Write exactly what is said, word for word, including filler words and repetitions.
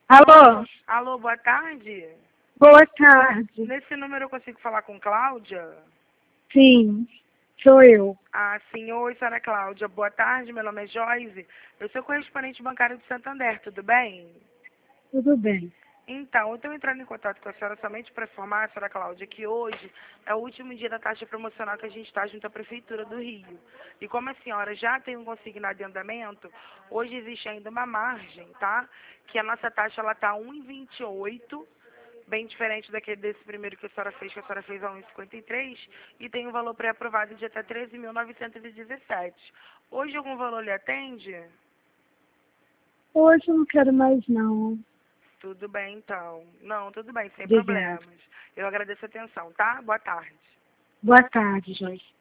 Alô? Alô, boa tarde. Boa tarde. Nesse número eu consigo falar com Cláudia? Sim, sou eu. Ah, sim. Oi, senhora Cláudia. Boa tarde, meu nome é Joyce. Eu sou correspondente bancário de Santander, tudo bem? Tudo bem. Então, eu estou entrando em contato com a senhora somente para informar, senhora Cláudia, que hoje é o último dia da taxa promocional que a gente está junto à Prefeitura do Rio. E como a senhora já tem um consignado em andamento, hoje existe ainda uma margem, tá? Que a nossa taxa ela está um vírgula vinte e oito, bem diferente daquele desse primeiro que a senhora fez, que a senhora fez a um vírgula cinquenta e três, e tem um valor pré-aprovado de até treze mil novecentos e dezessete. Hoje algum valor lhe atende? Hoje eu não quero mais não. Tudo bem, então. Não, tudo bem, sem Obrigada. problemas. Eu agradeço a atenção, tá? Boa tarde. Boa tarde, Joyce.